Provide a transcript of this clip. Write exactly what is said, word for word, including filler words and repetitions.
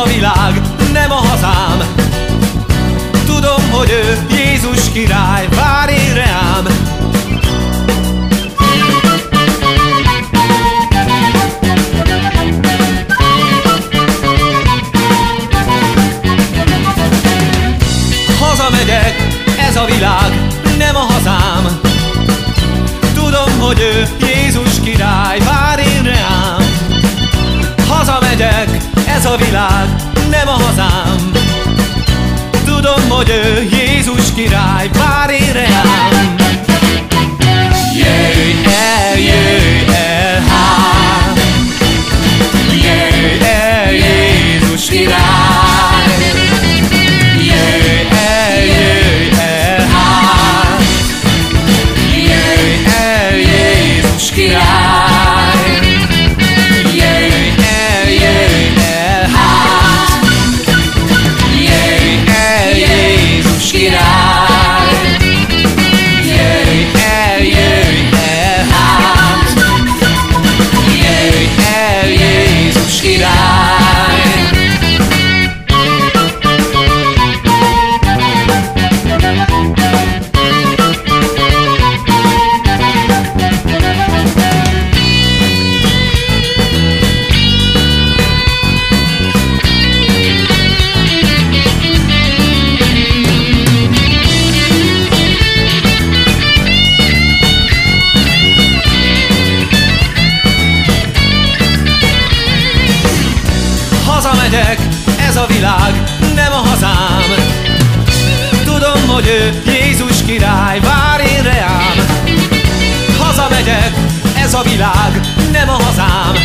a világ nem a hazám. Tudom, hogy ő Jézus király, vár én reám. Hazamegyek, ez a világ nem a hazám. Tudom, hogy ő Jézus király, vár én reám. Hazamegyek, ez a világ nem a hazám. Tudom, hogy ő Jézus király, vár én reám. Jöjj el, jöjj el, hát, jöjj el, Jézus király. Jöjj el, jöjj el, hát, jöjj el, Jézus király. Jöjj el, jöjj el, hát, jöjj el, Jézus király. Jöjj el, jöjj el, hát, jöjj el, Jézus király. Hazamegyek, ez a világ nem a hazám. Tudom, hogy ő Jézus király, vár én reám. Hazamegyek, ez a világ nem a hazám.